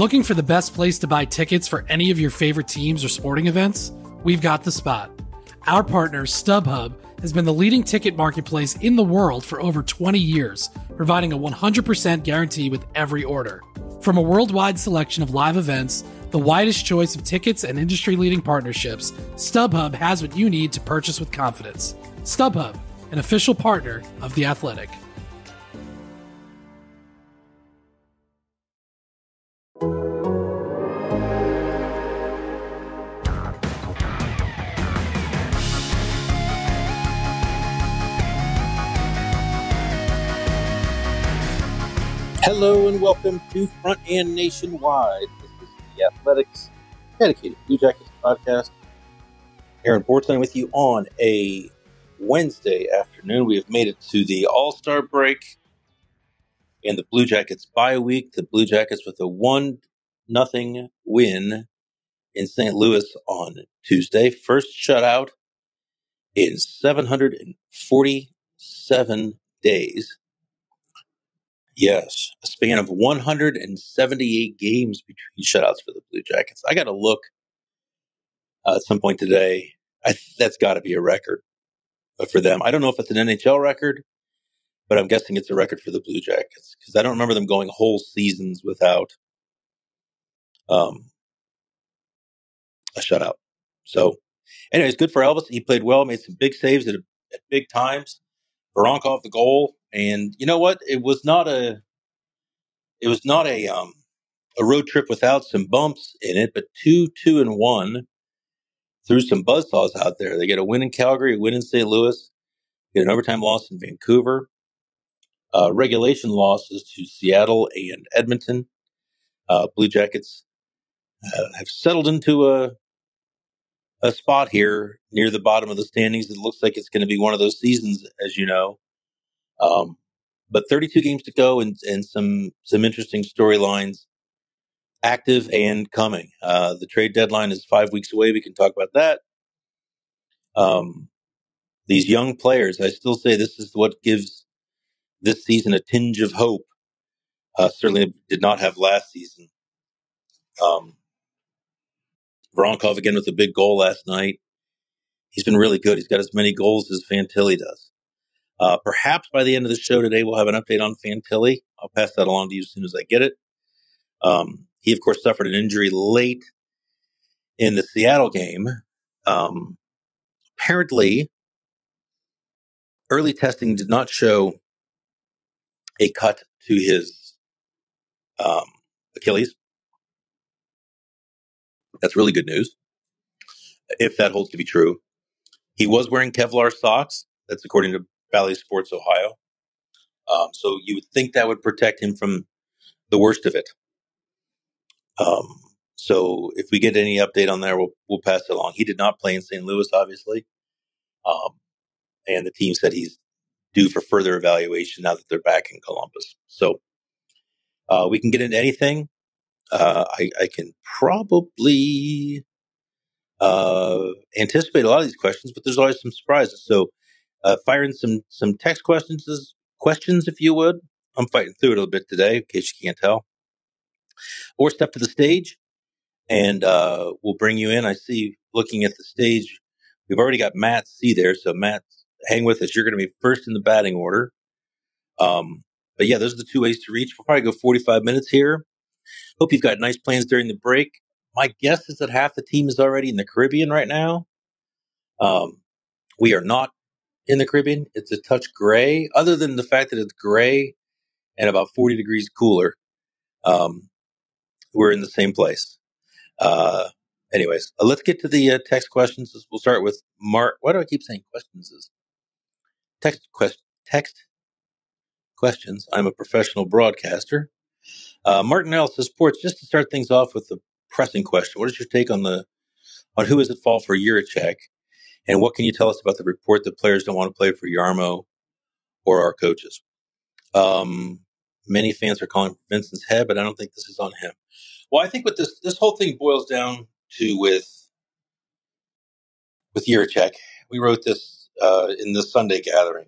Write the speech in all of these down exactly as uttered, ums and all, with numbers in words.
Looking for the best place to buy tickets for any of your favorite teams or sporting events? We've got the spot. Our partner, StubHub, has been the leading ticket marketplace in the world for over twenty years, providing a one hundred percent guarantee with every order. From a worldwide selection of live events, the widest choice of tickets and industry-leading partnerships, StubHub has what you need to purchase with confidence. StubHub, an official partner of The Athletic. Hello and welcome to Front and Nationwide. This is The Athletics dedicated Blue Jackets podcast. Aaron Portland with you on a Wednesday afternoon. We have made it to the All-Star break and the Blue Jackets bye week. The Blue Jackets with a one nothing win in Saint Louis on Tuesday. First shutout in seven hundred forty-seven days. Yes, a span of one hundred seventy-eight games between shutouts for the Blue Jackets. I got to look uh, at some point today. I, that's got to be a record for them. I don't know if it's an N H L record, but I'm guessing it's a record for the Blue Jackets because I don't remember them going whole seasons without um, a shutout. So, anyways, good for Elvis. He played well, made some big saves at, at big times. Voronkov the goal, and you know what? It was not a. It was not a um, a road trip without some bumps in it, but two, two, and one threw some buzzsaws out there. They get a win in Calgary, a win in Saint Louis, get an overtime loss in Vancouver, uh, regulation losses to Seattle and Edmonton. Uh, Blue Jackets uh, have settled into a a spot here near the bottom of the standings. It looks like it's going to be one of those seasons, as you know. Um, but thirty-two games to go, and, and some some interesting storylines active and coming. Uh, the trade deadline is five weeks away. We can talk about that. Um, these young players, I still say this is what gives this season a tinge of hope. Uh, certainly did not have last season. Um, Voronkov again with a big goal last night. He's been really good. He's got as many goals as Fantilli does. Uh, perhaps by the end of the show today, we'll have an update on Fantilli. I'll pass that along to you as soon as I get it. Um, he, of course, suffered an injury late in the Seattle game. Um, apparently, early testing did not show a cut to his um, Achilles. That's really good news, if that holds to be true. He was wearing Kevlar socks. That's according to Bally Sports Ohio. Um, so you would think that would protect him from the worst of it. Um, so if we get any update on there, we'll we'll pass it along. He did not play in Saint Louis, obviously, um, and the team said he's due for further evaluation now that they're back in Columbus. So uh, we can get into anything. Uh, I, I can probably uh, anticipate a lot of these questions, but there's always some surprises. So uh, fire in some some text questions, questions if you would. I'm fighting through it a little bit today, in case you can't tell. Or step to the stage, and uh, we'll bring you in. I see, looking at the stage, we've already got Matt C there. So Matt, hang with us. You're going to be first in the batting order. Um, but yeah, those are the two ways to reach. We'll probably go forty-five minutes here. Hope you've got nice plans during the break. My guess is that half the team is already in the Caribbean right now. Um, we are not in the Caribbean. It's a touch gray, other than the fact that it's gray and about forty degrees cooler. Um, we're in the same place. Uh, anyways, uh, let's get to the uh, text questions. We'll start with Mark. Why do I keep saying questions? Is text quest text questions. I'm a professional broadcaster. Uh, Martin L says, Sports, just to start things off with the pressing question. What is your take on the on who is at fault for Jiricek? And what can you tell us about the report that players don't want to play for Yarmo or our coaches? Um, many fans are calling for Vincent's head, but I don't think this is on him. Well, I think what this this whole thing boils down to with with Jiricek, we wrote this uh, in the Sunday gathering.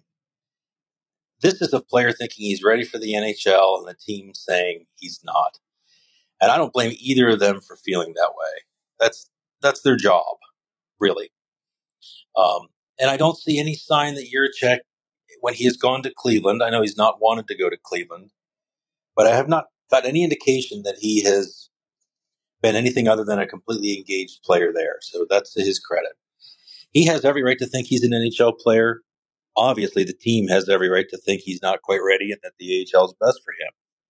This is a player thinking he's ready for the N H L and the team saying he's not. And I don't blame either of them for feeling that way. That's that's their job, really. Um, and I don't see any sign that Yurchek, when he has gone to Cleveland, I know he's not wanted to go to Cleveland, but I have not got any indication that he has been anything other than a completely engaged player there. So that's to his credit. He has every right to think he's an N H L player. Obviously, the team has every right to think he's not quite ready and that the A H L is best for him.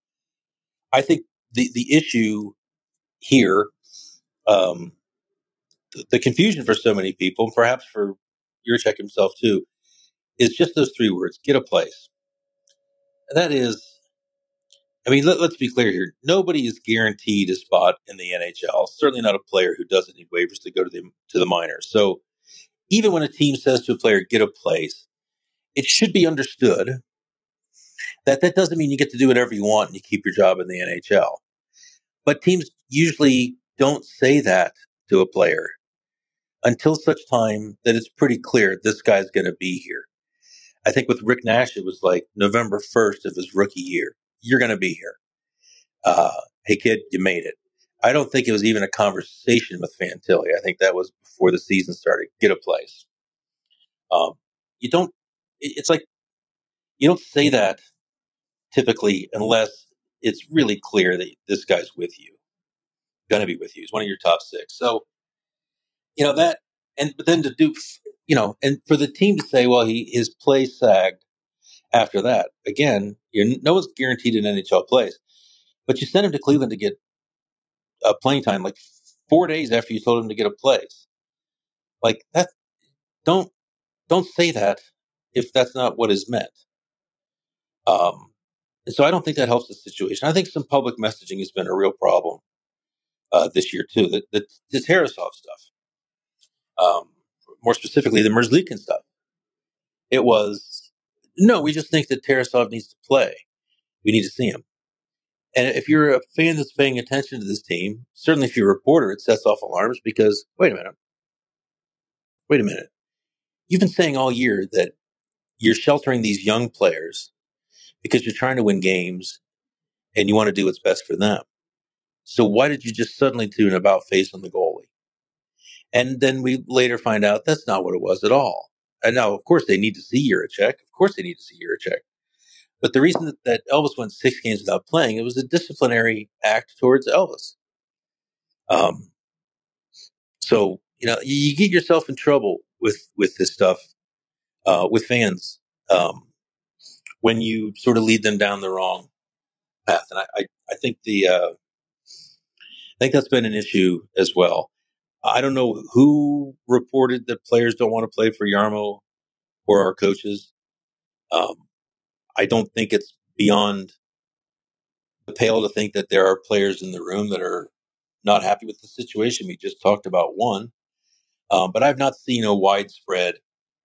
I think the, the issue here, um, the, the confusion for so many people, perhaps for Yurchek himself too, is just those three words: get a place. And that is, I mean, let, let's be clear here. Nobody is guaranteed a spot in the N H L. Certainly not a player who doesn't need waivers to go to the to the minors. So even when a team says to a player, get a place, it should be understood that that doesn't mean you get to do whatever you want and you keep your job in the N H L. But teams usually don't say that to a player until such time that it's pretty clear this guy's going to be here. I think with Rick Nash, it was like November first of his rookie year. You're going to be here. Uh, hey, kid, you made it. I don't think it was even a conversation with Fantilli. I think that was before the season started. Get a place. Um, you don't, it, it's like, you don't say that typically unless it's really clear that this guy's with you, going to be with you. He's one of your top six. So, you know, that, and but then to do, you know, and for the team to say, well, he his play sagged after that. Again, you're, no one's guaranteed an N H L place, but you sent him to Cleveland to get a playing time like four days after you told him to get a place. Like that, don't don't say that if that's not what is meant. Um, and so I don't think that helps the situation. I think some public messaging has been a real problem uh, this year too. The, the, the Tarasov stuff, um, more specifically the Merzlikhin stuff. It was, no, we just think that Tarasov needs to play. We need to see him. And if you're a fan that's paying attention to this team, certainly if you're a reporter, it sets off alarms because, wait a minute, wait a minute. You've been saying all year that you're sheltering these young players because you're trying to win games and you want to do what's best for them. So why did you just suddenly do an about face on the goalie? And then we later find out that's not what it was at all. And now, of course, they need to see Yurachek. Of course, they need to see Yurachek. But the reason that, that Elvis went six games without playing, it was a disciplinary act towards Elvis. Um, so, you know, you, you get yourself in trouble with, with this stuff, uh, with fans, um, when you sort of lead them down the wrong path. And I, I, I think the, uh, I think that's been an issue as well. I don't know who reported that players don't want to play for Jarmo or our coaches. Um, I don't think it's beyond the pale to think that there are players in the room that are not happy with the situation. We just talked about one. Um, but I've not seen a widespread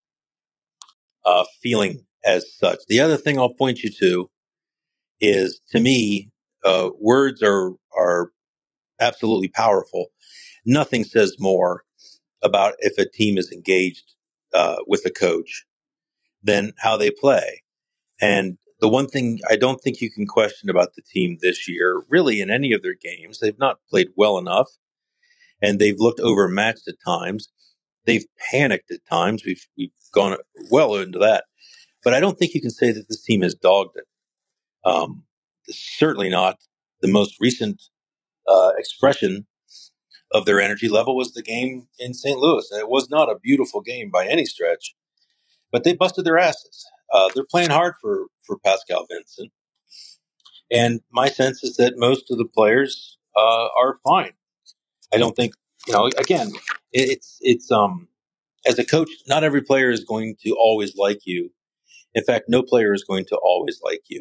uh, feeling as such. The other thing I'll point you to is, to me, uh, words are are absolutely powerful. Nothing says more about if a team is engaged uh, with a coach than how they play. And the one thing I don't think you can question about the team this year, really in any of their games, they've not played well enough, and they've looked overmatched at times. They've panicked at times. We've we've gone well into that, but I don't think you can say that this team has dogged it. Um, certainly not. The most recent uh, expression of their energy level was the game in Saint Louis. And it was not a beautiful game by any stretch, but they busted their asses. Uh, they're playing hard for, for Pascal Vincent. And my sense is that most of the players uh, are fine. I don't think, you know, again, it, it's, it's, um, as a coach, not every player is going to always like you. In fact, no player is going to always like you.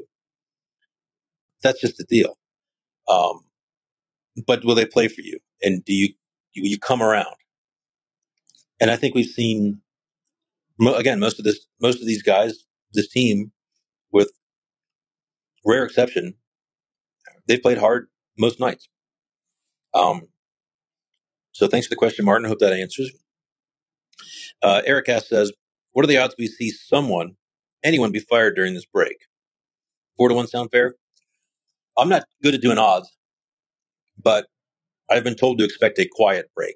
That's just the deal. Um, but will they play for you? And do you, do you come around? And I think we've seen, again, most of this, most of these guys, this team, with rare exception, they've played hard most nights. Um, so thanks for the question, Martin. I hope that answers. Uh, Eric S says, what are the odds we see someone, anyone be fired during this break? Four to one sound fair? I'm not good at doing odds. but I've been told to expect a quiet break.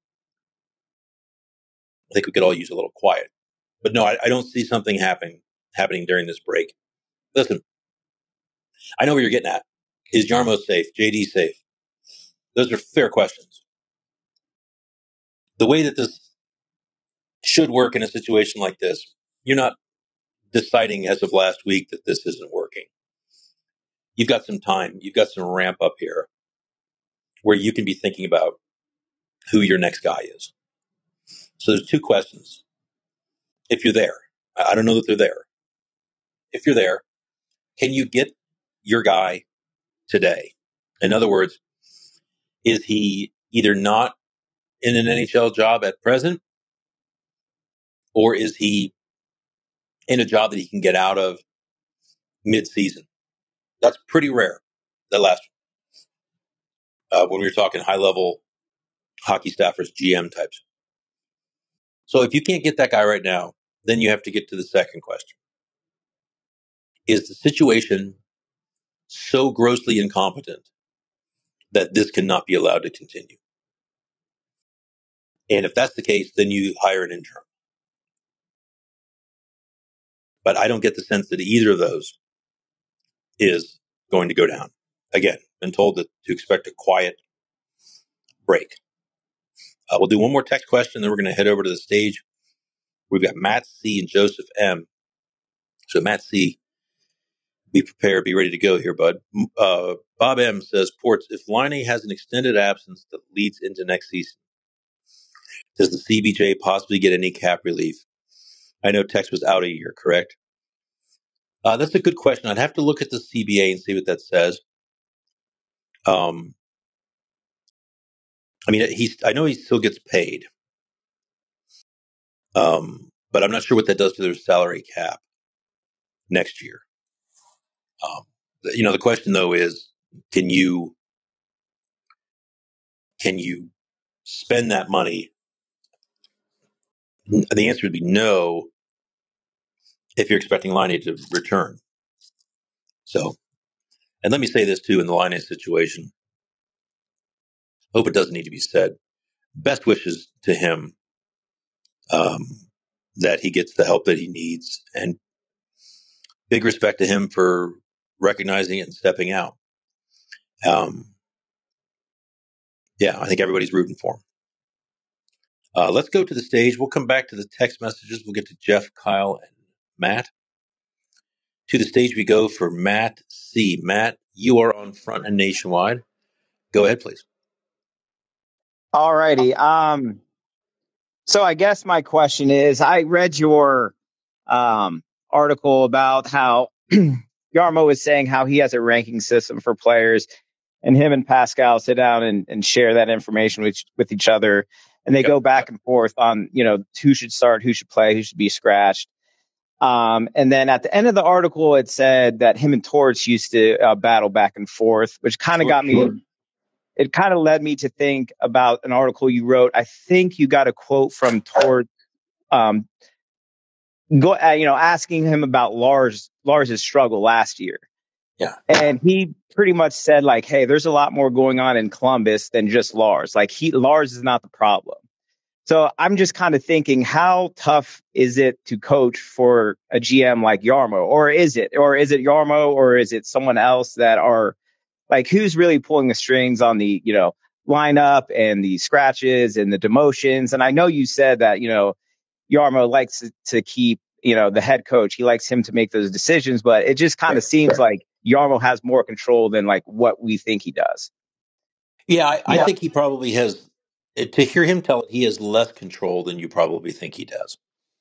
I think we could all use a little quiet. But no, I, I don't see something happening happening during this break. Listen, I know where you're getting at. Is Yarmo safe? J D safe? Those are fair questions. The way that this should work in a situation like this, you're not deciding as of last week that this isn't working. You've got some time. You've got some ramp up here where you can be thinking about who your next guy is. So there's two questions. If you're there, I don't know that they're there. If you're there, can you get your guy today? In other words, is he either not in an N H L job at present, or is he in a job that he can get out of mid-season? That's pretty rare, the last one. Uh, when we were talking high-level hockey staffers, G M types. So if you can't get that guy right now, then you have to get to the second question. Is the situation so grossly incompetent that this cannot be allowed to continue? And if that's the case, then you hire an intern. But I don't get the sense that either of those is going to go down. Again, been told that to expect a quiet break. Uh, we'll do one more text question, then we're going to head over to the stage. We've got Matt C. and Joseph M. So Matt C., be prepared, be ready to go here, bud. Uh, Bob M. says, Ports, if Laine has an extended absence that leads into next season, does the C B J possibly get any cap relief? I know Tex was out a year, correct? Uh, that's a good question. I'd have to look at the C B A and see what that says. Um, I mean, he's. I know he still gets paid, um, but I'm not sure what that does to their salary cap next year. Um, you know, the question though is, can you can you spend that money? The answer would be no if you're expecting Laine to return. So, and let me say this too in the Laine situation. Hope it doesn't need to be said. Best wishes to him um, that he gets the help that he needs, and big respect to him for recognizing it and stepping out. Um, yeah, I think everybody's rooting for him. Uh, let's go to the stage. We'll come back to the text messages. We'll get to Jeff, Kyle, and Matt. To the stage we go for Matt C. Matt, you are on Front and Nationwide. Go ahead, please. All righty. Um, so I guess my question is, I read your um, article about how Yarmo was saying how he has a ranking system for players, and him and Pascal sit down and, and share that information with, with each other. And they Yep. go back and forth on, you know, who should start, who should play, who should be scratched. Um, and then at the end of the article, it said that him and Torts used to uh, battle back and forth, which kind of Sure, got me. sure. It kind of led me to think about an article you wrote. I think you got a quote from Torts, um, go, uh, you know, asking him about Lars Lars's struggle last year. Yeah. And he pretty much said, like, hey, there's a lot more going on in Columbus than just Lars. Like, he Lars is not the problem. So I'm just kind of thinking, how tough is it to coach for a G M like Yarmo? Or is it? Or is it Yarmo? Or is it someone else that are, like, who's really pulling the strings on the, you know, lineup and the scratches and the demotions? And I know you said that, you know, Yarmo likes to, to keep, you know, the head coach. He likes him to make those decisions, but it just kind of seems like Yarmo has more control than like what we think he does. Yeah, I, I Yeah. think he probably has, to hear him tell it, he has less control than you probably think he does.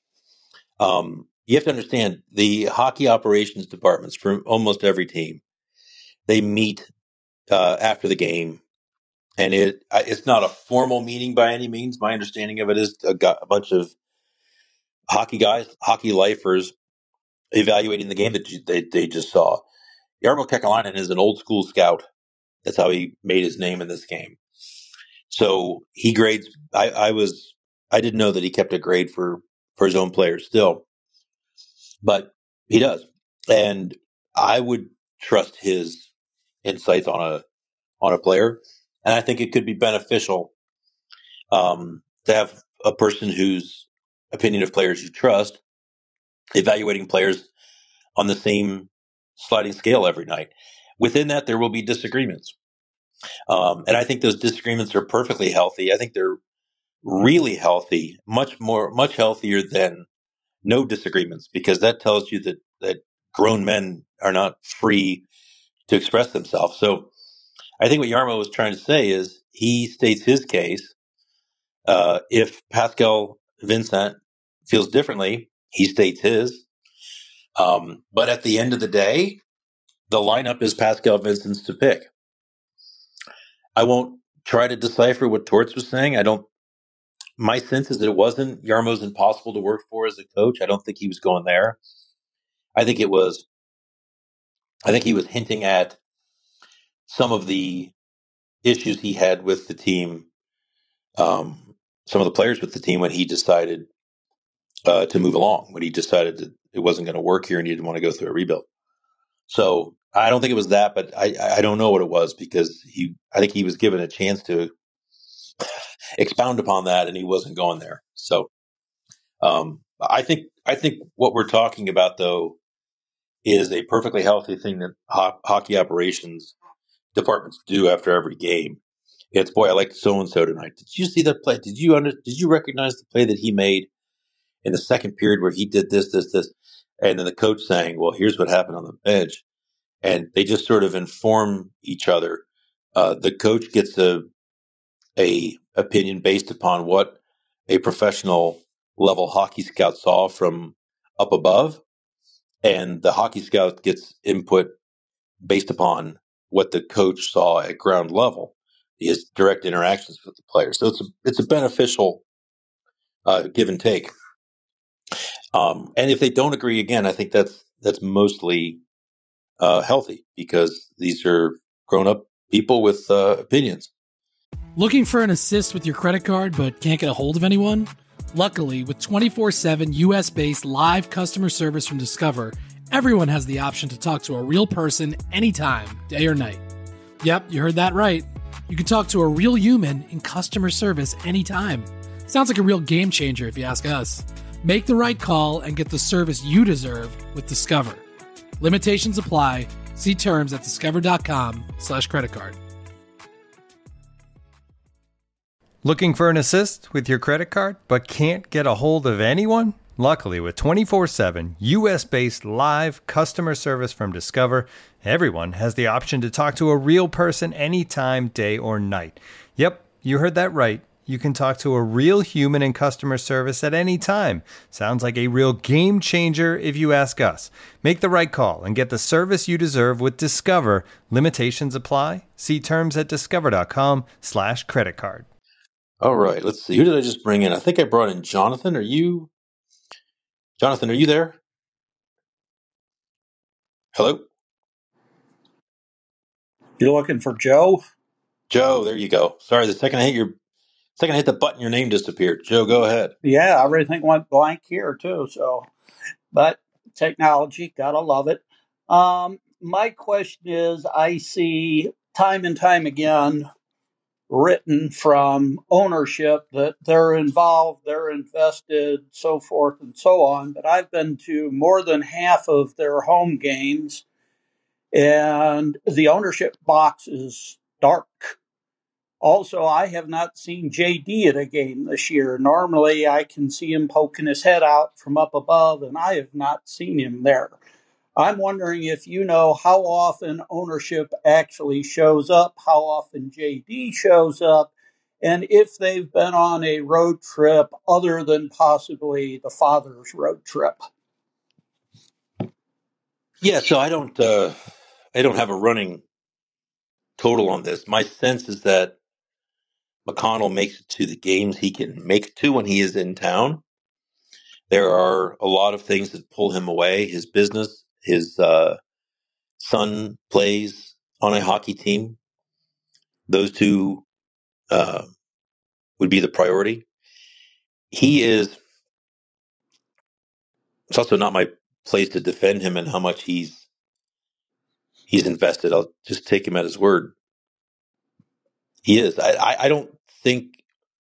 Um, you have to understand the hockey operations departments for almost every team, they meet uh, after the game, and it it's not a formal meeting by any means. My understanding of it is a, a bunch of hockey guys, hockey lifers, evaluating the game that they, they just saw. Jarmo Kekalainen is an old school scout. That's how he made his name in this game. So he grades. I, I was I didn't know that he kept a grade for, for his own players still, but he does, and I would trust his insights on a on a player. And I think it could be beneficial um, to have a person whose opinion of players you trust evaluating players on the same sliding scale every night. Within that, there will be disagreements. Um, and I think those disagreements are perfectly healthy. I think they're really healthy, much more, much healthier than no disagreements, because that tells you that, that grown men are not free to express themselves. So I think what Jarmo was trying to say is he states his case. Uh, if Pascal Vincent feels differently, he states his. Um, but at the end of the day, the lineup is Pascal Vincent's to pick. I won't try to decipher what Torts was saying. I don't. My sense is that it wasn't Jarmo's impossible to work for as a coach. I don't think he was going there. I think it was. I think he was hinting at some of the issues he had with the team, um, some of the players with the team when he decided uh, to move along, when he decided that it wasn't going to work here and he didn't want to go through a rebuild. So I don't think it was that, but I, I don't know what it was, because he, I think he was given a chance to expound upon that and he wasn't going there. So um, I think, I think what we're talking about though is a perfectly healthy thing that ho- hockey operations departments do after every game. It's, boy, I liked so-and-so tonight. Did you see that play? Did you under, did you recognize the play that he made in the second period where he did this, this, this? And then the coach saying, well, here's what happened on the bench. And they just sort of inform each other. Uh, the coach gets a, a opinion based upon what a professional level hockey scout saw from up above. And the hockey scout gets input based upon what the coach saw at ground level, his direct interactions with the players. So it's a, it's a beneficial uh, give and take. Um, and if they don't agree, again, I think that's that's mostly uh, healthy, because these are grown up people with uh, opinions. Looking for an assist with your credit card but can't get a hold of anyone? Luckily, with twenty-four seven U S-based live customer service from Discover, everyone has the option to talk to a real person anytime, day or night. Yep, you heard that right. You can talk to a real human in customer service anytime. Sounds like a real game changer if you ask us. Make the right call and get the service you deserve with Discover. Limitations apply. See terms at discover.com slash credit card. Looking for an assist with your credit card but can't get a hold of anyone? Luckily, with twenty-four seven U S-based live customer service from Discover, everyone has the option to talk to a real person anytime, day or night. Yep, you heard that right. You can talk to a real human in customer service at any time. Sounds like a real game changer if you ask us. Make the right call and get the service you deserve with Discover. Limitations apply. See terms at discover.com slash credit card. All right, let's see. Who did I just bring in? I think I brought in Jonathan. Are you... Jonathan, are you there? Hello? You're looking for Joe? Joe, there you go. Sorry, the second I hit your second I hit the button, your name disappeared. Joe, go ahead. Yeah, everything went blank here too. So, but technology, gotta love it. Um, my question is, I see time and time again written from ownership that they're involved, they're invested, so forth and so on. But I've been to more than half of their home games, and the ownership box is dark. Also, I have not seen J D at a game this year. Normally, I can see him poking his head out from up above, and I have not seen him there. I'm wondering if you know how often ownership actually shows up, how often J D shows up, and if they've been on a road trip other than possibly the father's road trip. Yeah, so I don't uh, I don't have a running total on this. My sense is that McConnell makes it to the games he can make it to when he is in town. There are a lot of things that pull him away. His business, his uh, son plays on a hockey team. Those two uh, would be the priority. He is, it's also not my place to defend him and how much he's he's invested. I'll just take him at his word. He is. I, I, I don't think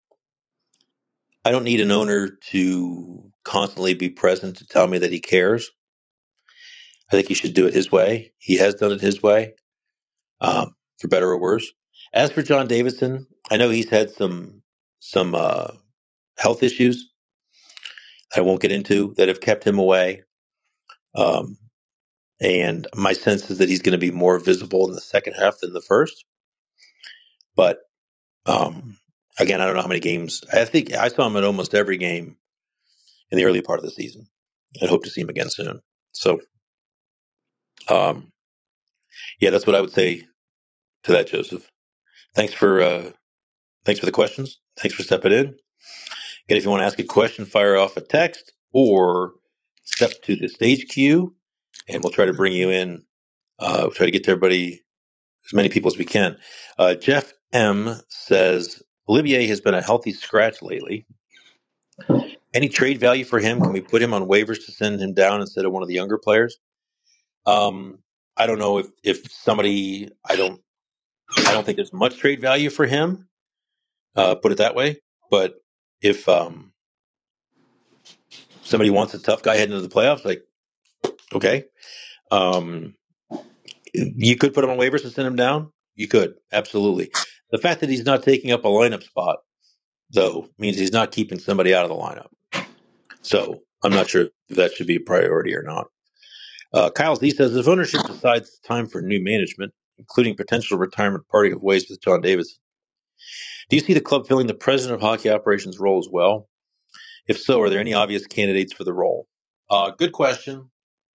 I don't need an owner to constantly be present to tell me that he cares. I think he should do it his way. He has done it his way, um, for better or worse. As for John Davidson, I know he's had some some uh, health issues I won't get into that have kept him away. Um, and my sense is that he's going to be more visible in the second half than the first. But um, again, I don't know how many games. I think I saw him at almost every game in the early part of the season. I hope to see him again soon. So, um, yeah, that's what I would say to that, Joseph. Thanks for uh, thanks for the questions. Thanks for stepping in. Again, if you want to ask a question, fire off a text or step to the stage queue, and we'll try to bring you in. Uh, we'll try to get to everybody, as many people as we can. Uh, Jeff M says Olivier has been a healthy scratch lately. Any trade value for him? Can we put him on waivers to send him down instead of one of the younger players? Um, I don't know if, if somebody. I don't. I don't think there's much trade value for him. Uh, put it that way. But if um, somebody wants a tough guy heading into the playoffs, like okay, um, you could put him on waivers and send him down. You could absolutely. The fact that he's not taking up a lineup spot, though, means he's not keeping somebody out of the lineup. So I'm not sure if that should be a priority or not. Uh, Kyle Z says, if ownership decides it's time for new management, including potential retirement parting of ways with John Davidson, do you see the club filling the president of hockey operations role as well? If so, are there any obvious candidates for the role? Uh, good question.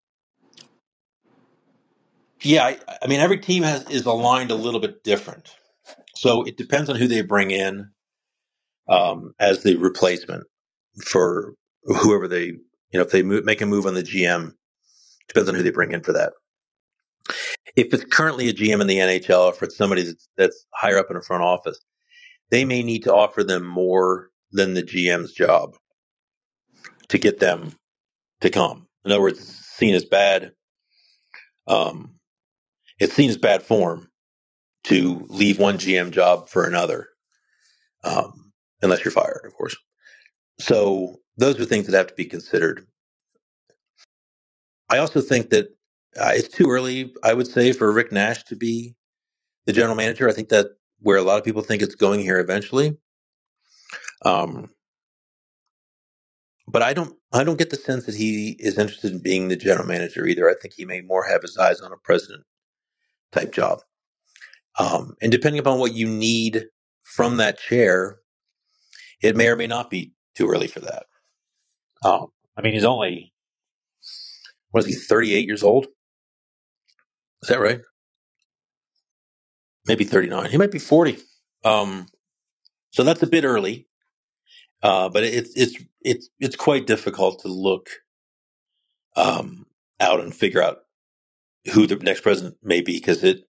Yeah, I, I mean, every team has is aligned a little bit different. So it depends on who they bring in um, as the replacement for whoever they, you know, if they move, make a move on the G M, depends on who they bring in for that. If it's currently a G M in the N H L, or if it's somebody that's, that's higher up in the front office, they may need to offer them more than the G M's job to get them to come. In other words, it's seen as bad. Um, it's seen as bad form to leave one G M job for another, um, unless you're fired, of course. So those are things that have to be considered. I also think that uh, it's too early, I would say, for Rick Nash to be the general manager. I think that where a lot of people think it's going here eventually. Um, but I don't, I don't get the sense that he is interested in being the general manager either. I think he may more have his eyes on a president type job. Um, and depending upon what you need from that chair, it may or may not be too early for that. Um, I mean, he's only, what is he, thirty-eight years old? Is that right? Maybe thirty-nine. He might be forty. Um, so that's a bit early. Uh, but it's it's it's it's quite difficult to look um, out and figure out who the next president may be, because it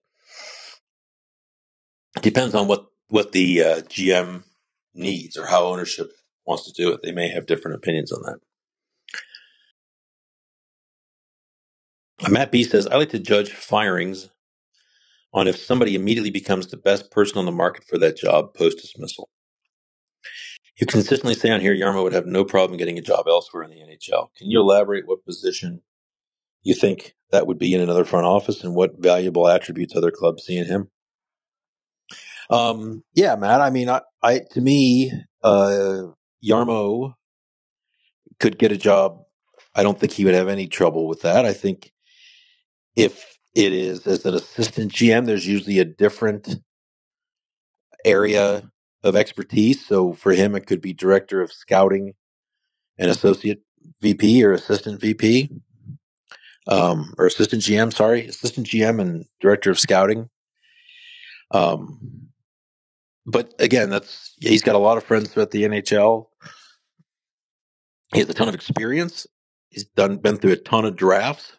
depends on what what the uh, G M needs or how ownership wants to do it. They may have different opinions on that. Matt B says, I like to judge firings on if somebody immediately becomes the best person on the market for that job post dismissal. You consistently say on here Jarmo would have no problem getting a job elsewhere in the N H L. Can you elaborate what position you think that would be in another front office and what valuable attributes other clubs see in him? Um, yeah, Matt. I mean, I, I to me, uh, Jarmo could get a job. I don't think he would have any trouble with that. I think if it is as an assistant G M, there's usually a different area of expertise. So for him, it could be director of scouting and associate V P or assistant V P, um, or assistant G M, sorry, assistant G M and director of scouting. Um, but again, that's, he's got a lot of friends throughout the N H L. He has a ton of experience. He's done, been through a ton of drafts.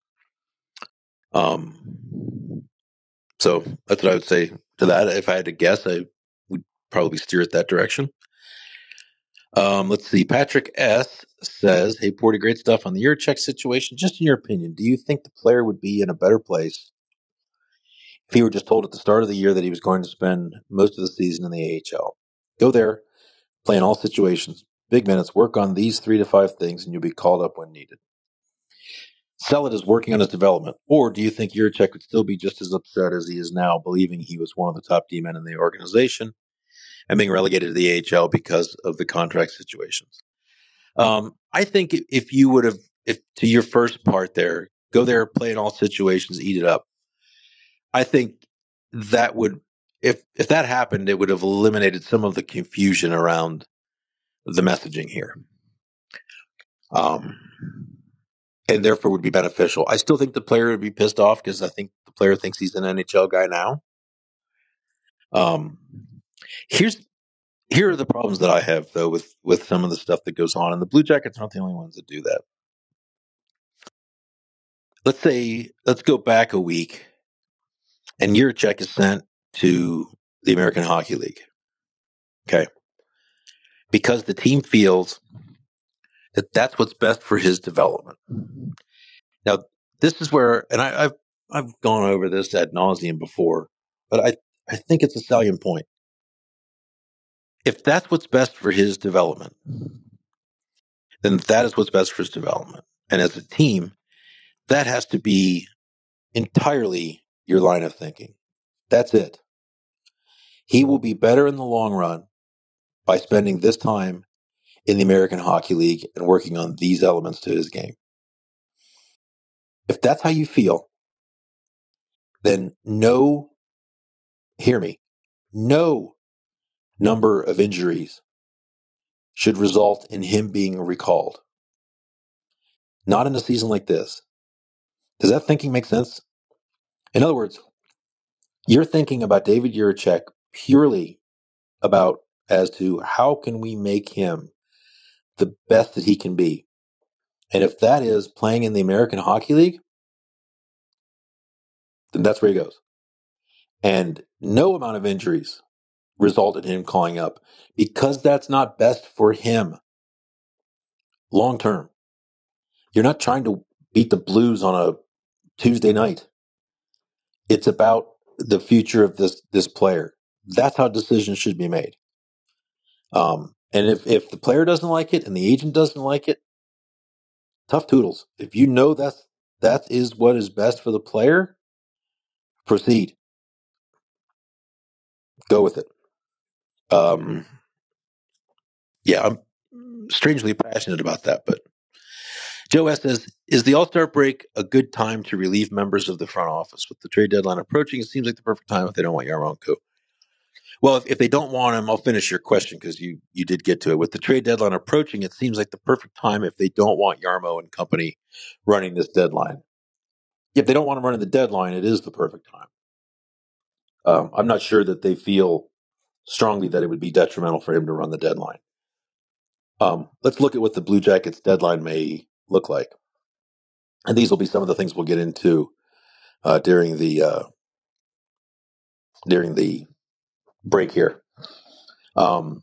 Um, so that's what I would say to that. If I had to guess, I would probably steer it that direction. Um, let's see. Patrick S says, hey, Porty, great stuff on the Yurchek situation. Just in your opinion, do you think the player would be in a better place if he were just told at the start of the year that he was going to spend most of the season in the A H L, go there, play in all situations, big minutes, work on these three to five things, and you'll be called up when needed. Sell it as working on his development. Or do you think Jiricek would still be just as upset as he is now, believing he was one of the top D-men in the organization and being relegated to the A H L because of the contract situations? Um, I think if you would have, if to your first part there, go there, play in all situations, eat it up. I think that would, if if that happened, it would have eliminated some of the confusion around the messaging here. Um, and therefore would be beneficial. I still think the player would be pissed off because I think the player thinks he's an N H L guy now. Um, here's here are the problems that I have though with with some of the stuff that goes on, and the Blue Jackets aren't the only ones that do that. Let's say let's go back a week, and Jiricek is sent to the American Hockey League. Okay, because the team feels that that's what's best for his development. Now, this is where, and I, I've I've gone over this ad nauseum before, but I, I think it's a salient point. If that's what's best for his development, then that is what's best for his development. And as a team, that has to be entirely your line of thinking. That's it. He will be better in the long run by spending this time in the American Hockey League and working on these elements to his game. If that's how you feel, then no, hear me, no number of injuries should result in him being recalled. Not in a season like this. Does that thinking make sense? In other words, you're thinking about David Jiricek purely about as to how can we make him the best that he can be. And if that is playing in the American Hockey League, then that's where he goes. And no amount of injuries result in him calling up because that's not best for him long term. You're not trying to beat the Blues on a Tuesday night. It's about the future of this this player. That's how decisions should be made. Um, and if, if the player doesn't like it and the agent doesn't like it, tough toodles. If you know that's that is what is best for the player, proceed. Go with it. Um, yeah, I'm strangely passionate about that. But Joe S. says, is the All-Star break a good time to relieve members of the front office? With the trade deadline approaching, it seems like the perfect time if they don't want Yarmolenko. Well, if, if they don't want him, I'll finish your question because you, you did get to it. With the trade deadline approaching, it seems like the perfect time if they don't want Yarmo and company running this deadline. If they don't want him running the deadline, it is the perfect time. Um, I'm not sure that they feel strongly that it would be detrimental for him to run the deadline. Um, let's look at what the Blue Jackets deadline may look like. And these will be some of the things we'll get into uh, during the uh, during the break here. Um,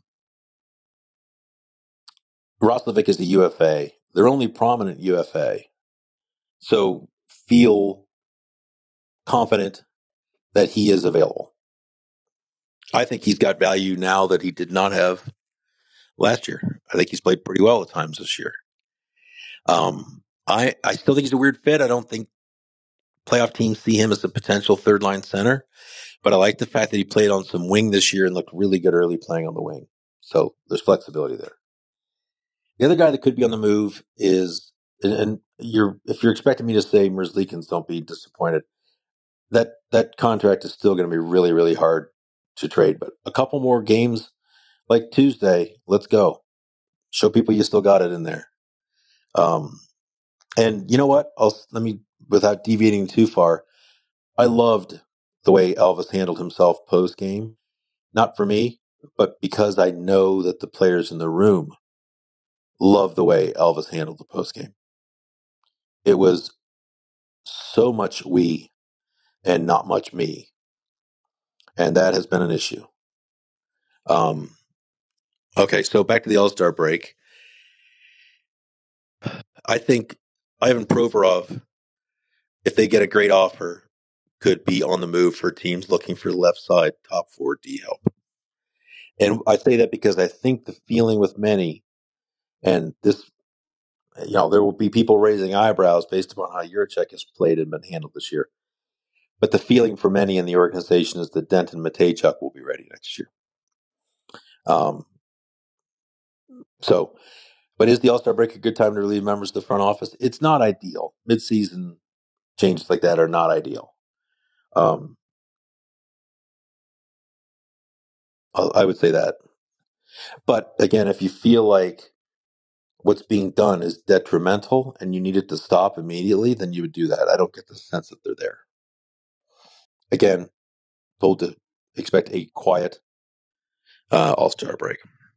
Roslovic is the U F A, their only prominent U F A. So feel confident that he is available. I think he's got value now that he did not have last year. I think he's played pretty well at times this year. Um, I, I still think he's a weird fit. I don't think playoff teams see him as a potential third line center, but I like the fact that he played on some wing this year and looked really good early playing on the wing. So there's flexibility there. The other guy that could be on the move is, and, and you're if you're expecting me to say Merzlikins, don't be disappointed. That that contract is still going to be really, really hard to trade. But a couple more games like Tuesday, let's go. Show people you still got it in there. Um, and you know what? I'll let me without deviating too far. I loved the way Elvis handled himself post game. Not for me, but because I know that the players in the room love the way Elvis handled the post game. It was so much we and not much me. And that has been an issue. Um, okay, so back to the All-Star break. I think Ivan Provorov, if they get a great offer, could be on the move for teams looking for left side top four D help. And I say that because I think the feeling with many, and this, you know, there will be people raising eyebrows based upon how Juracek has played and been handled this year. But the feeling for many in the organization is that Denton Matejchuk will be ready next year. Um, so, but is the All-Star break a good time to relieve members of the front office? It's not ideal. Mid-season changes like that are not ideal. Um, I would say that. But again, if you feel like what's being done is detrimental and you need it to stop immediately, then you would do that. I don't get the sense that they're there. Again, told to expect a quiet uh, All-Star break.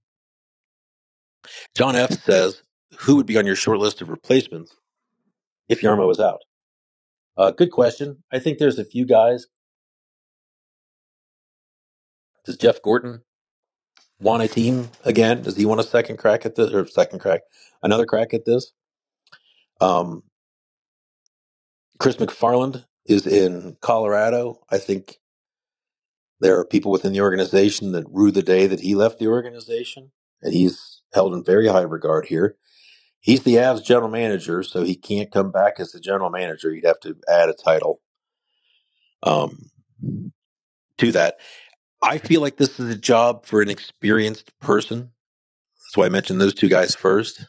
John F. says, who would be on your short list of replacements if Jarmo was out? Uh, good question. I think there's a few guys. Does Jeff Gordon want a team again? Does he want a second crack at this, or second crack, another crack at this? Um, Chris McFarland is in Colorado. I think there are people within the organization that rue the day that he left the organization, and he's held in very high regard here. He's the Avs general manager, so he can't come back as the general manager. He'd have to add a title um, to that. I feel like this is a job for an experienced person. That's why I mentioned those two guys first.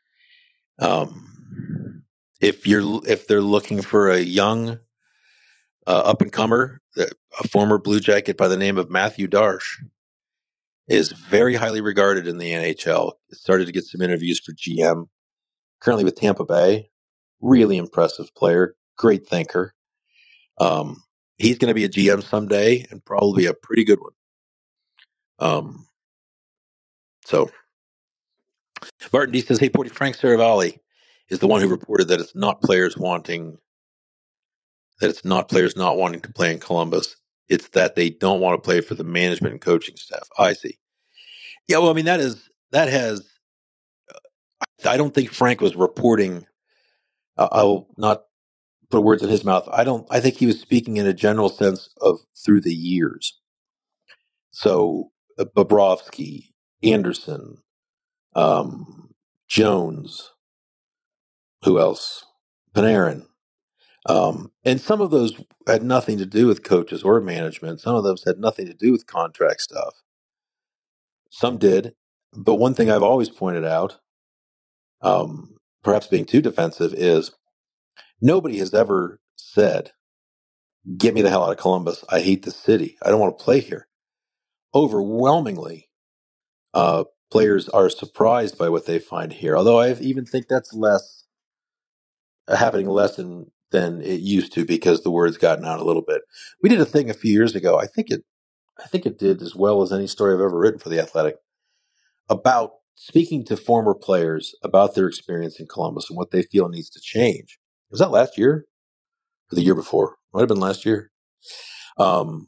Um, if you're if they're looking for a young uh, up and comer, a former Blue Jacket by the name of Matthew Darche is very highly regarded in the N H L. Started to get some interviews for G M. Currently with Tampa Bay. Really impressive player. Great thinker. Um, he's going to be a G M someday and probably a pretty good one. Um, so, Martin D says, hey, Porty, Frank Saravalli is the one who reported that it's not players wanting, that it's not players not wanting to play in Columbus. It's that they don't want to play for the management and coaching staff. I see. Yeah, well, I mean, that is, that has, I don't think Frank was reporting. Uh, I will not put words in his mouth. I don't. I think he was speaking in a general sense of through the years. So uh, Bobrovsky, Anderson, um, Jones, who else? Panarin, um, and some of those had nothing to do with coaches or management. Some of those had nothing to do with contract stuff. Some did, but one thing I've always pointed out, um, perhaps being too defensive, is nobody has ever said, get me the hell out of Columbus. I hate the city. I don't want to play here. Overwhelmingly, uh, players are surprised by what they find here. Although I even think that's less uh, happening less than, than it used to because the word's gotten out a little bit. We did a thing a few years ago. I think it, I think it did as well as any story I've ever written for The Athletic about speaking to former players about their experience in Columbus and what they feel needs to change. Was that last year or the year before? Might have been last year. Um,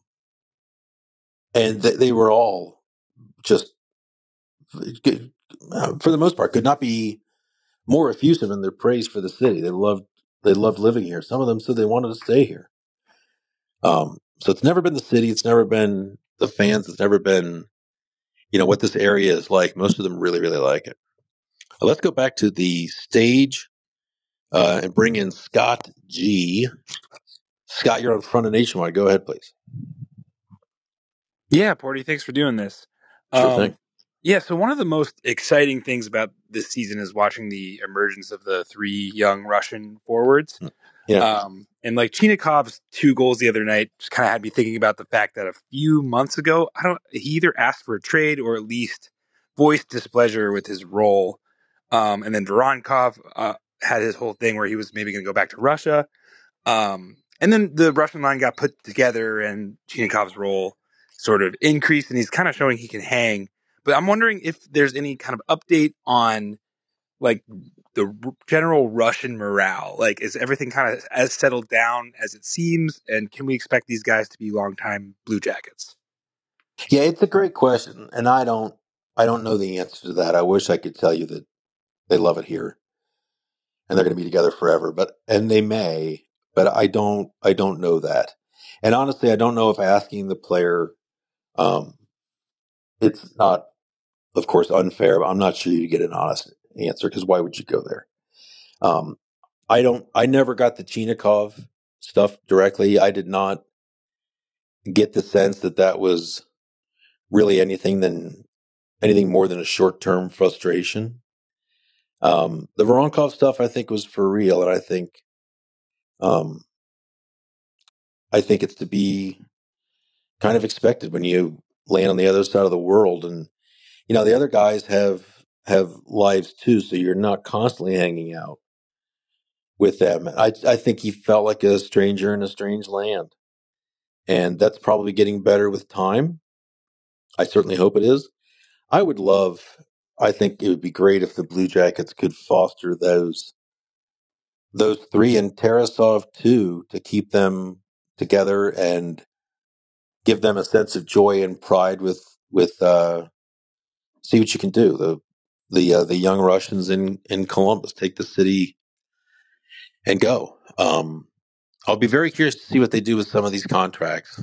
and th- they were all just, for the most part, could not be more effusive in their praise for the city. They loved, they loved living here. Some of them said they wanted to stay here. Um, so it's never been the city. It's never been the fans. It's never been, you know, what this area is like. Most of them really, really like it. Let's go back to the stage uh, and bring in Scott G. Scott, you're on front of Nationwide. Go ahead, please. Yeah, Porty, thanks for doing this. Sure Um, thing. yeah, so one of the most exciting things about this season is watching the emergence of the three young Russian forwards. Yeah. Um, and like Chinakov's two goals the other night just kind of had me thinking about the fact that a few months ago, I don't, he either asked for a trade or at least voiced displeasure with his role. Um, and then Voronkov uh, had his whole thing where he was maybe going to go back to Russia. Um, and then the Russian line got put together and Chinakov's role sort of increased and he's kind of showing he can hang. But I'm wondering if there's any kind of update on like the r- general Russian morale. Like, is everything kind of as settled down as it seems? And can we expect these guys to be longtime Blue Jackets? Yeah, it's a great question. And I don't, I don't know the answer to that. I wish I could tell you that they love it here and they're going to be together forever, but, and they may, but I don't, I don't know that. And honestly, I don't know if asking the player, um, it's not, of course, unfair, but I'm not sure you get an honest answer because why would you go there? Um, I don't, I never got the Chinakhov stuff directly. I did not get the sense that that was really anything than anything more than a short-term frustration. Um, the Voronkov stuff, I think, was for real, and I think, um, I think it's to be kind of expected when you land on the other side of the world, and you know the other guys have have lives too, so you're not constantly hanging out with them. I I think he felt like a stranger in a strange land, and that's probably getting better with time. I certainly hope it is. I would love. I think it would be great if the Blue Jackets could foster those those three and Tarasov too to keep them together and give them a sense of joy and pride with with uh, see what you can do. The the uh, the young Russians in in Columbus take the city and go. Um, I'll be very curious to see what they do with some of these contracts.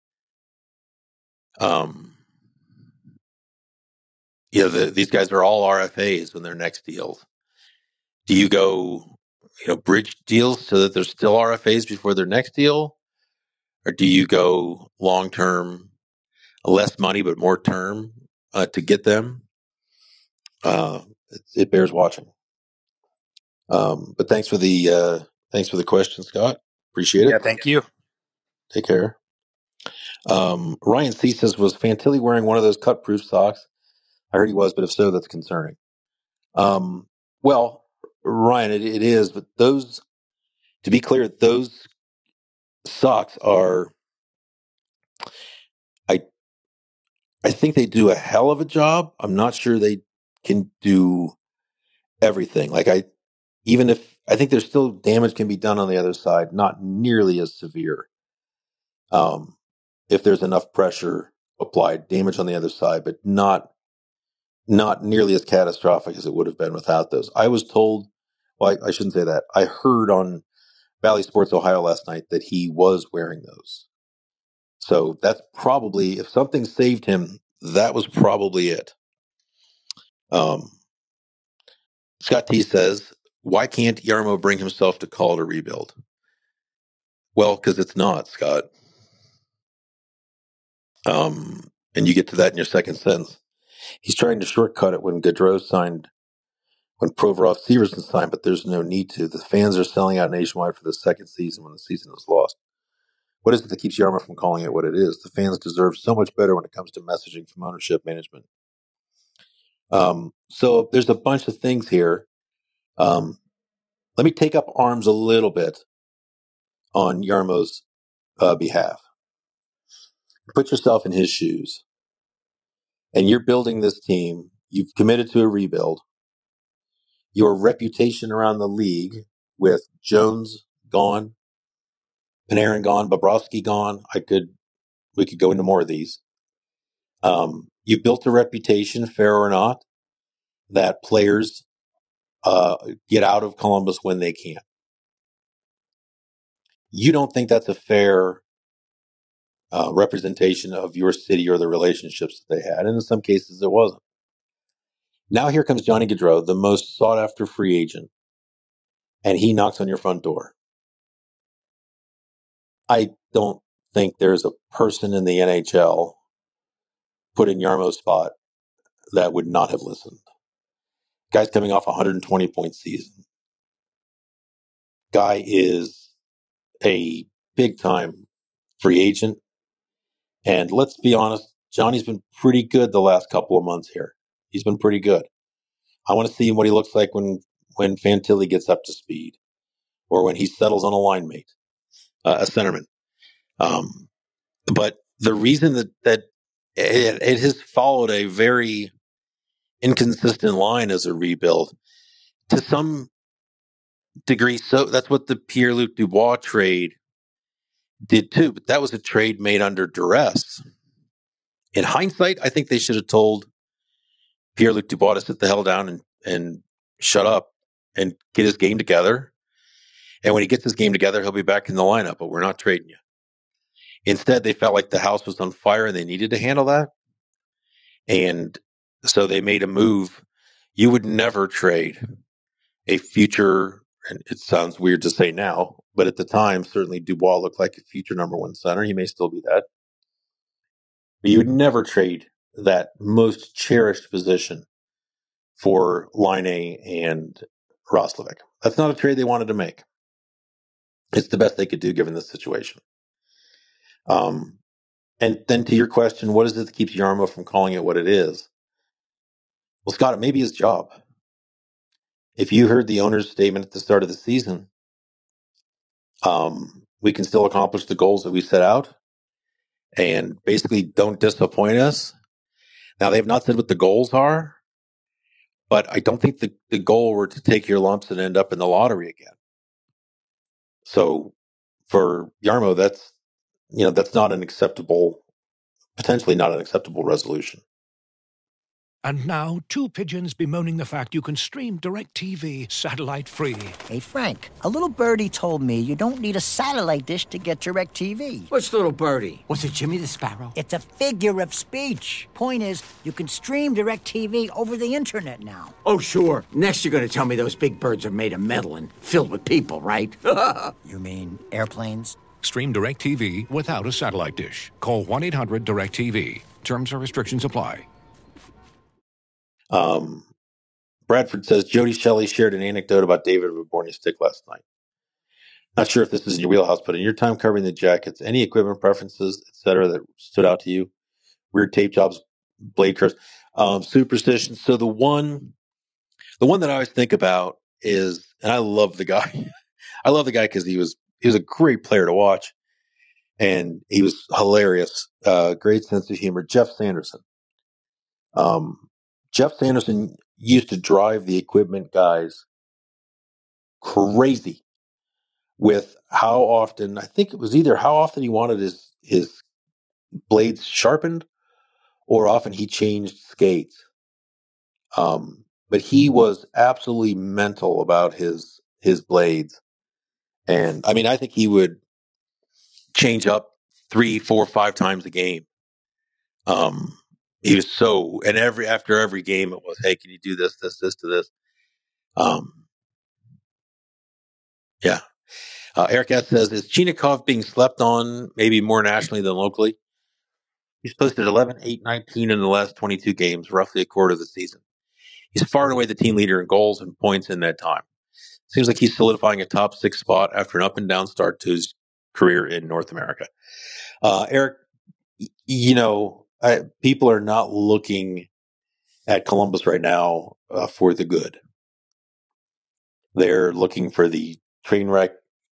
Um, you know, the, these guys are all R F As when their next deals. Do you go, you know, bridge deals so that they're still R F As before their next deal, or do you go long term, less money but more term uh, to get them? Uh, it, it bears watching. Um, but thanks for the uh, thanks for the question, Scott. Appreciate it. Yeah, thank you. Take care. Um, Ryan C says, was Fantilli wearing one of those cut-proof socks? I heard he was, but if so, that's concerning. Um, well, Ryan, it, it is, but those, to be clear, those socks are, I, I think they do a hell of a job. I'm not sure they can do everything. Like I, even if I think there's still damage can be done on the other side, not nearly as severe. Um, if there's enough pressure applied, damage on the other side, but not not nearly as catastrophic as it would have been without those. I was told, well, I, I shouldn't say that. I heard on Bally Sports Ohio last night that he was wearing those. So that's probably, if something saved him, that was probably it. Um, Scott T says, why can't Jarmo bring himself to call it a rebuild? Well, because it's not, Scott. Um, and you get to that in your second sentence. He's trying to shortcut it when Gaudreau signed, when Provorov Severson signed, but there's no need to. The fans are selling out nationwide for the second season when the season is lost. What is it that keeps Jarmo from calling it what it is? The fans deserve so much better when it comes to messaging from ownership management. Um, so there's a bunch of things here. Um, let me take up arms a little bit on Jarmo's uh, behalf. Put yourself in his shoes. And you're building this team. You've committed to a rebuild. Your reputation around the league with Jones gone, Panarin gone, Bobrovsky gone. I could, we could go into more of these. Um, you built a reputation, fair or not, that players uh, get out of Columbus when they can. You don't think that's a fair uh, representation of your city or the relationships that they had, and in some cases it wasn't. Now here comes Johnny Gaudreau, the most sought-after free agent, and he knocks on your front door. I don't think there's a person in the N H L put in Jarmo's spot that would not have listened. Guy's coming off a one hundred twenty point season. Guy is a big time free agent. And let's be honest, Johnny's been pretty good the last couple of months here. He's been pretty good. I want to see what he looks like when, when Fantilli gets up to speed or when he settles on a line mate, uh, a centerman. Um, but the reason that, that it, it has followed a very inconsistent line as a rebuild to some degree. So that's what the Pierre-Luc Dubois trade did too. But that was a trade made under duress. In hindsight, I think they should have told Pierre-Luc Dubois to sit the hell down and, and shut up and get his game together. And when he gets his game together, he'll be back in the lineup, but we're not trading you. Instead, they felt like the house was on fire and they needed to handle that. And so they made a move. You would never trade a future, and it sounds weird to say now, but at the time, certainly Dubois looked like a future number one center. He may still be that. But you would never trade that most cherished position for Line and Roslovic. That's not a trade they wanted to make. It's the best they could do given the situation. Um, and then to your question, what is it that keeps Jarmo from calling it what it is? Well, Scott, it may be his job. If you heard the owner's statement at the start of the season, um, we can still accomplish the goals that we set out and basically don't disappoint us. Now, they have not said what the goals are, but I don't think the, the goal were to take your lumps and end up in the lottery again. So for Jarmo, that's, you know, that's not an acceptable, potentially not an acceptable resolution. And now, two pigeons bemoaning the fact you can stream DirecTV satellite-free. Hey, Frank, a little birdie told me you don't need a satellite dish to get DirecTV. What's little birdie? Was it Jimmy the Sparrow? It's a figure of speech. Point is, you can stream DirecTV over the internet now. Oh, sure. Next you're going to tell me those big birds are made of metal and filled with people, right? You mean airplanes? Stream DirecTV without a satellite dish. Call one eight hundred direct T V. Terms and restrictions apply. Um, Bradford says Jody Shelley shared an anecdote about David Viborny stick last night. Not sure if this is in your wheelhouse, but in your time covering the Jackets, any equipment preferences, et cetera, that stood out to you? Weird tape jobs, blade curves, um, superstitions. So the one, the one that I always think about is, and I love the guy. I love the guy because he was he was a great player to watch, and he was hilarious. Uh, great sense of humor. Jeff Sanderson. Um, Jeff Sanderson used to drive the equipment guys crazy with how often, I think it was either how often he wanted his, his blades sharpened or often he changed skates. Um, but he was absolutely mental about his, his blades. And I mean, I think he would change up three, four, five times a game. Um, he was so, and every, after every game it was, hey, can you do this, this, this to this? Um, yeah. Uh, Eric S. says, is Chinakhov being slept on maybe more nationally than locally? He's posted eleven, eight, nineteen in the last twenty-two games, roughly a quarter of the season. He's far and away the team leader in goals and points in that time. Seems like he's solidifying a top six spot after an up and down start to his career in North America. Uh, Eric, you know, I, people are not looking at Columbus right now uh, for the good. They're looking for the train wreck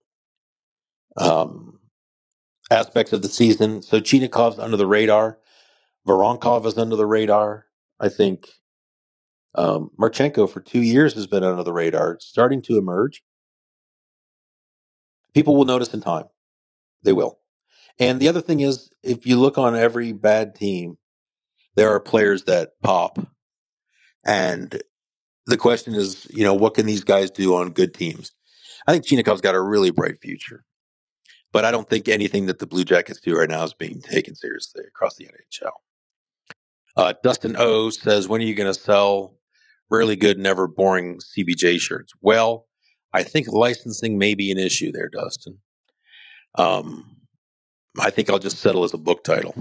um, aspects of the season. So Chinakhov's under the radar. Voronkov is under the radar. I think um, Marchenko for two years has been under the radar. It's starting to emerge. People will notice in time. They will. And the other thing is, if you look on every bad team, there are players that pop. And the question is, you know, what can these guys do on good teams? I think Chinakhov's got a really bright future. But I don't think anything that the Blue Jackets do right now is being taken seriously across the N H L. Uh, Dustin O says, when are you going to sell Rarely Good, Never Boring C B J shirts? Well, I think licensing may be an issue there, Dustin. Um, I think I'll just settle as a book title.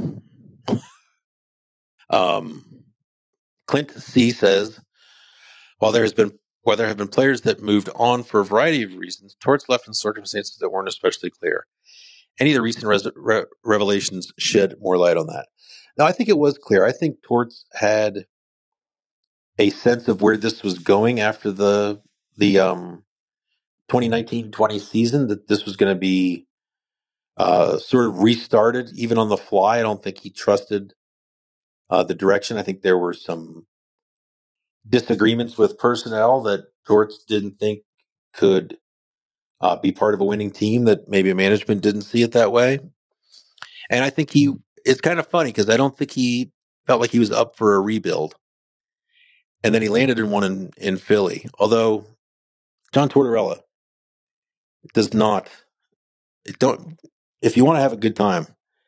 um, Clint C says, while there has been while there have been players that moved on for a variety of reasons, Torts left in circumstances that weren't especially clear. Any of the recent res- re- revelations shed more light on that. Now, I think it was clear. I think Torts had a sense of where this was going after the the um, twenty nineteen twenty season, that this was going to be uh, sort of restarted, even on the fly. I don't think he trusted uh, the direction. I think there were some disagreements with personnel that Torts didn't think could uh, be part of a winning team, that maybe management didn't see it that way. And I think he, it's kind of funny because I don't think he felt like he was up for a rebuild. And then he landed in one in, in Philly. Although John Tortorella does not, it don't, if you want to have a good time,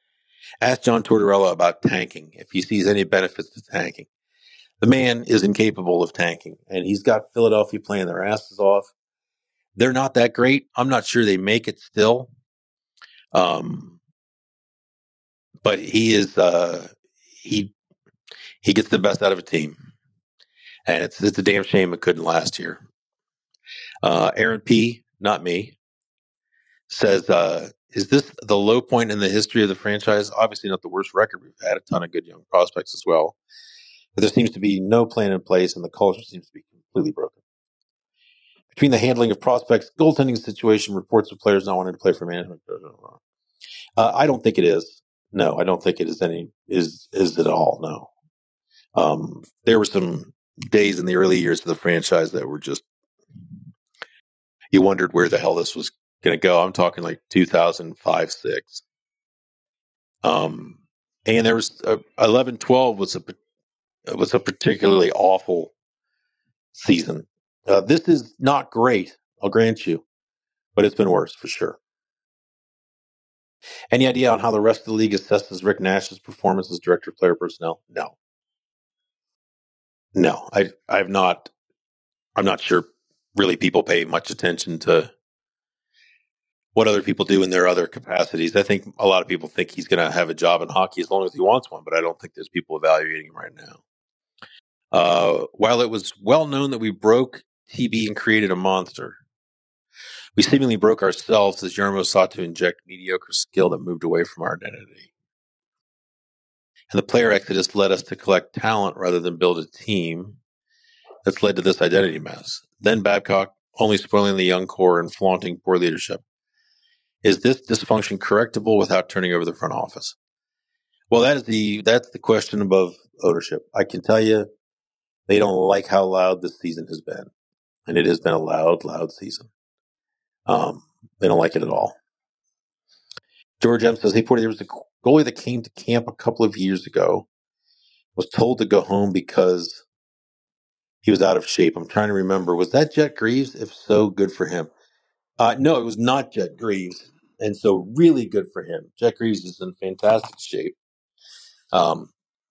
Ask John Tortorella about tanking, if he sees any benefits to tanking. The man is incapable of tanking, and he's got Philadelphia playing their asses off. They're not that great. I'm not sure they make it still. Um, but he is uh, he he gets the best out of a team, and it's it's a damn shame it couldn't last year. Uh, Aaron P, not me, says, uh, "Is this the low point in the history of the franchise? Obviously, not the worst record. We've had a ton of good young prospects as well, but there seems to be no plan in place, and the culture seems to be completely broken. Between the handling of prospects, goaltending situation, reports of players not wanting to play for management. Uh, I don't think it is. No, I don't think it is any is is at all. No. Um, there were some days in the early years of the franchise that were just, you wondered where the hell this was going to go. I'm talking like two thousand five, six. Um, and there was uh, eleven, twelve was a was a particularly awful season. Uh, this is not great, I'll grant you, but it's been worse for sure. Any idea on how the rest of the league assesses Rick Nash's performance as director of player personnel? No. No, I, I've not, I'm not sure really people pay much attention to what other people do in their other capacities. I think a lot of people think he's going to have a job in hockey as long as he wants one, but I don't think there's people evaluating him right now. Uh, while it was well known that we broke T B and created a monster, we seemingly broke ourselves as Jarmo sought to inject mediocre skill that moved away from our identity. And the player exodus led us to collect talent rather than build a team. That's led to this identity mess. Then Babcock only spoiling the young core and flaunting poor leadership. Is this dysfunction correctable without turning over the front office? Well, that is the that's the question above ownership. I can tell you they don't like how loud this season has been. And it has been a loud, loud season. Um, they don't like it at all. George M says, hey, Porty, there was a goalie that came to camp a couple of years ago, was told to go home because he was out of shape. I'm trying to remember. Was that Jet Greaves? If so, good for him. Uh, no, it was not Jet Greaves. And so really good for him. Jet Greaves is in fantastic shape. Um,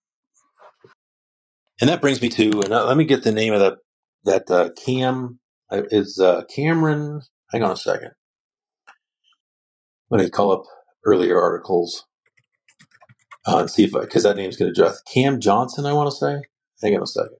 and that brings me to, and uh, let me get the name of that, that uh, Cam, uh, is uh, Cameron, hang on a second. I'm going to call up earlier articles uh, and see if I, because that name's going to adjust. Cam Johnson, I want to say. Hang on a second.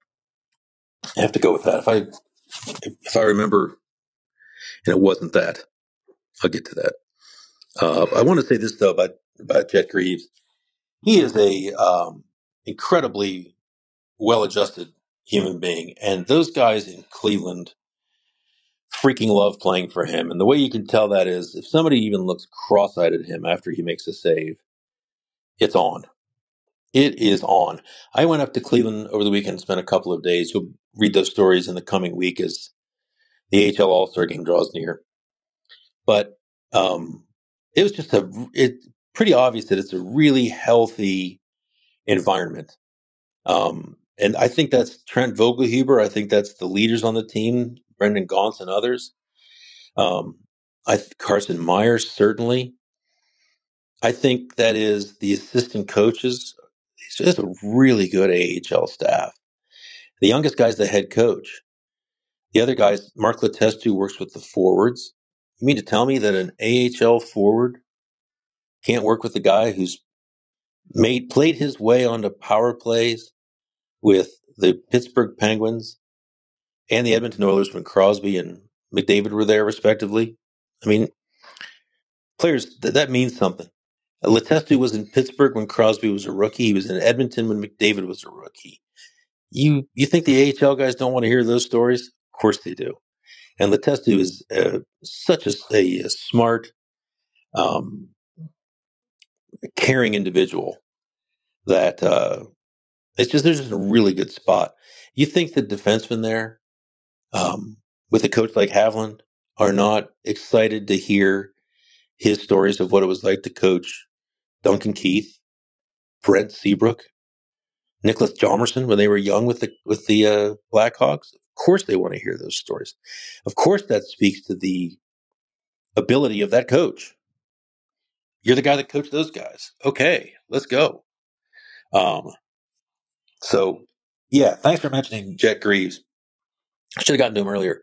I have to go with that. If I, if I remember, and it wasn't that, I'll get to that. Uh, I want to say this though about about Jet Greaves. He is a um, incredibly well-adjusted human being, and those guys in Cleveland freaking love playing for him. And the way you can tell that is if somebody even looks cross-eyed at him after he makes a save, it's on. It is on. I went up to Cleveland over the weekend and spent a couple of days. You'll read those stories in the coming week as the A H L All-Star game draws near. But um, it was just a it's pretty obvious that it's a really healthy environment. Um, and I think that's Trent Vogelhuber. I think that's the leaders on the team, Brendan Gaunce and others. Um, I Carson Myers, certainly. I think that is the assistant coaches. It's just a really good A H L staff. The youngest guy's the head coach. The other guy's Mark Letestu, who works with the forwards. You mean to tell me that an A H L forward can't work with the guy who's made played his way onto power plays with the Pittsburgh Penguins and the Edmonton Oilers when Crosby and McDavid were there, respectively? I mean, players, th- that means something. Letestu was in Pittsburgh when Crosby was a rookie. He was in Edmonton when McDavid was a rookie. You you think the A H L guys don't want to hear those stories? Of course they do. And Letestu is uh, such a, a, a smart, um, caring individual that uh, it's just there's just a really good spot. You think the defensemen there, um, with a coach like Haviland, are not excited to hear his stories of what it was like to coach Duncan Keith, Brent Seabrook, Nicholas Hjalmarsson when they were young with the with the uh, Blackhawks? Of course they want to hear those stories. Of course that speaks to the ability of that coach. you're the guy that coached those guys. Okay, let's go. Um, so, yeah, thanks for mentioning Jet Greaves. I should have gotten to him earlier.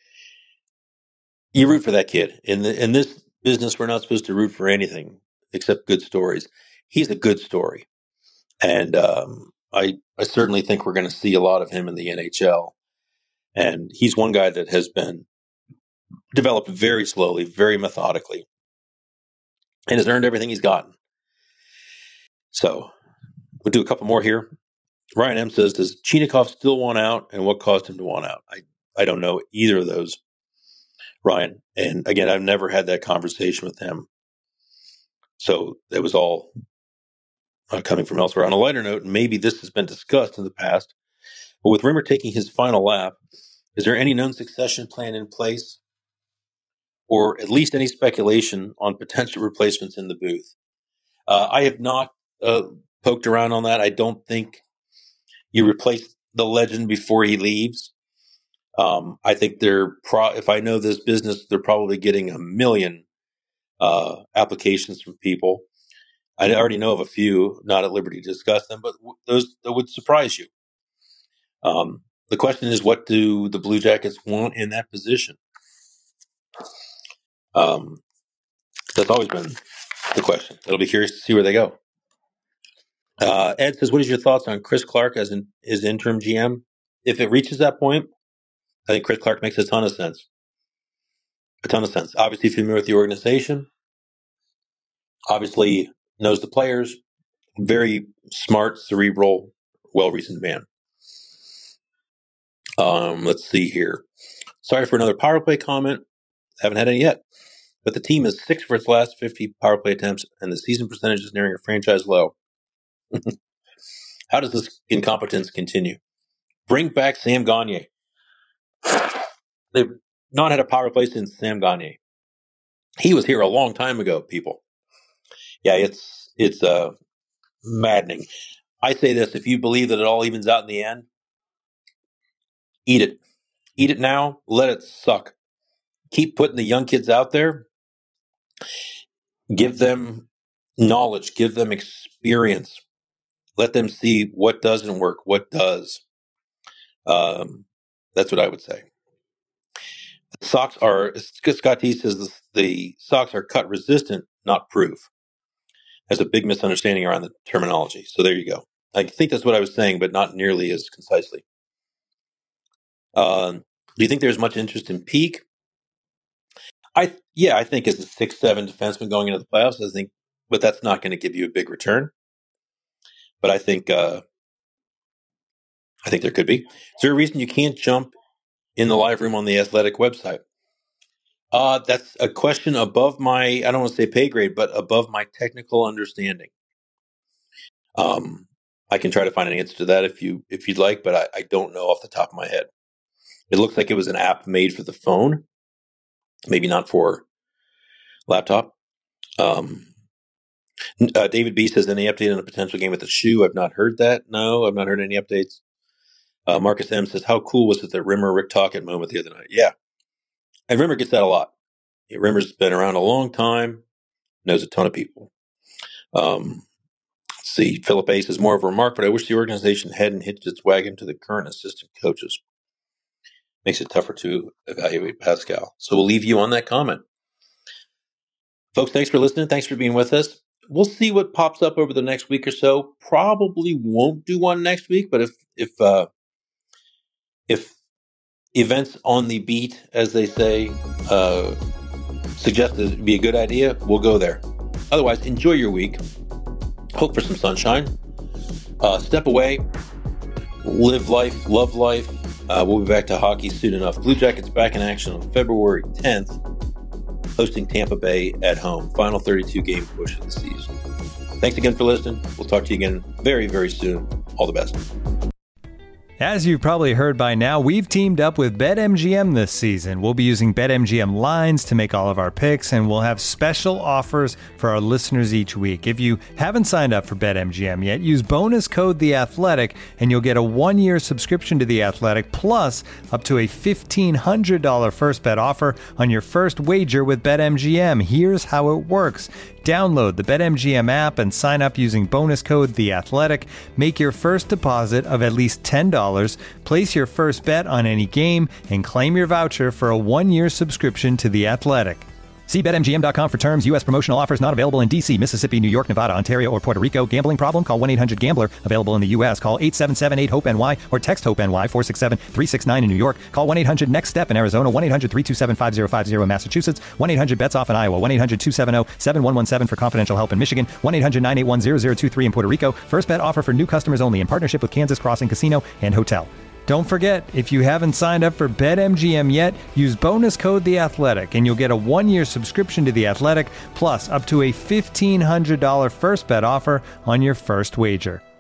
You root for that kid. In the, in this business, we're not supposed to root for anything except good stories. He's a good story. And um, I, I certainly think we're going to see a lot of him in the N H L. And he's one guy that has been developed very slowly, very methodically, and has earned everything he's gotten. So we'll do a couple more here. Ryan M says, does Chinakhov still want out, and what caused him to want out? I, I don't know either of those, Ryan. And again, I've never had that conversation with him. So it was all uh, coming from elsewhere. On a lighter note, maybe this has been discussed in the past, but with Rimmer taking his final lap, is there any known succession plan in place, or at least any speculation on potential replacements in the booth? Uh, I have not uh, poked around on that. I don't think you replace the legend before he leaves. Um, I think they're, pro- if I know this business, they're probably getting a million uh, applications from people. I already know of a few, not at liberty to discuss them, but w- those that would surprise you. Um, the question is, what do the Blue Jackets want in that position? Um, that's always been the question. It'll be curious to see where they go. Uh, Ed says, what is your thoughts on Chris Clark as an as interim G M? If it reaches that point, I think Chris Clark makes a ton of sense. A ton of sense. Obviously familiar with the organization. Obviously knows the players. Very smart, cerebral, well-reasoned man. Um, let's see here. Sorry for another power play comment. Haven't had any yet. But the team is six for its last fifty power play attempts, and the season percentage is nearing a franchise low. How does this incompetence continue? Bring back Sam Gagner. They've not had a power play since Sam Gagner. He was here a long time ago, people. Yeah, it's it's uh, maddening. I say this, if you believe that it all evens out in the end, eat it. Eat it now. Let it suck. Keep putting the young kids out there. Give them knowledge. Give them experience. Let them see what doesn't work, what does. Um, that's what I would say. The Sox are, Scott T says the, the Sox are cut resistant, not proof. There's a big misunderstanding around the terminology. So there you go. I think that's what I was saying, but not nearly as concisely. Um, do you think there's much interest in Peak? I yeah, I think as a six seven defenseman going into the playoffs, I think, but that's not going to give you a big return. But I think uh, I think there could be. Is there a reason you can't jump in the live room on the Athletic website? Uh, that's a question above my, I don't want to say pay grade, but above my technical understanding. Um, I can try to find an answer to that if you if you'd like, but I, I don't know off the top of my head. It looks like it was an app made for the phone, maybe not for laptop. Um, uh, David B says, any update on a potential game with the shoe? I've not heard that. No, I've not heard any updates. Uh, Marcus M says, how cool was it that Rimmer Rick Tocchet moment the other night? Yeah. And Rimmer gets that a lot. Yeah, Rimmer's been around a long time, knows a ton of people. Um, let's see. Philip A says, more of a remark, but I wish the organization hadn't hitched its wagon to the current assistant coaches. Makes it tougher to evaluate Pascal. So we'll leave you on that comment. Folks, thanks for listening. Thanks for being with us. We'll see what pops up over the next week or so. Probably won't do one next week, but if if uh, if events on the beat, as they say, uh, suggest that it'd be a good idea, we'll go there. Otherwise, enjoy your week. Hope for some sunshine. Uh, step away. Live life. Love life. Uh, we'll be back to hockey soon enough. Blue Jackets back in action on February tenth, hosting Tampa Bay at home. Final thirty-two game push of the season. Thanks again for listening. We'll talk to you again very, very soon. All the best. As you've probably heard by now, we've teamed up with BetMGM this season. We'll be using BetMGM lines to make all of our picks, and we'll have special offers for our listeners each week. If you haven't signed up for BetMGM yet, use bonus code The Athletic, and you'll get a one-year subscription to The Athletic, plus up to a fifteen hundred dollars first bet offer on your first wager with BetMGM. Here's how it works. Download the BetMGM app and sign up using bonus code THEATHLETIC. Make your first deposit of at least ten dollars, place your first bet on any game, and claim your voucher for a one-year subscription to The Athletic. See Bet M G M dot com for terms. U S promotional offers not available in D C, Mississippi, New York, Nevada, Ontario, or Puerto Rico. Gambling problem? Call one eight hundred gambler. Available in the U S. Call eight seven seven eight hope N Y or text HOPE-NY four six seven three six nine in New York. Call one eight hundred next step in Arizona. one eight hundred three two seven five zero five zero in Massachusetts. one eight hundred bets off in Iowa. one eight hundred two seven zero seven one one seven for confidential help in Michigan. one eight hundred nine eight one zero zero two three in Puerto Rico. First bet offer for new customers only in partnership with Kansas Crossing Casino and Hotel. Don't forget, if you haven't signed up for BetMGM yet, use bonus code THEATHLETIC and you'll get a one-year subscription to The Athletic, plus up to a fifteen hundred dollars first bet offer on your first wager.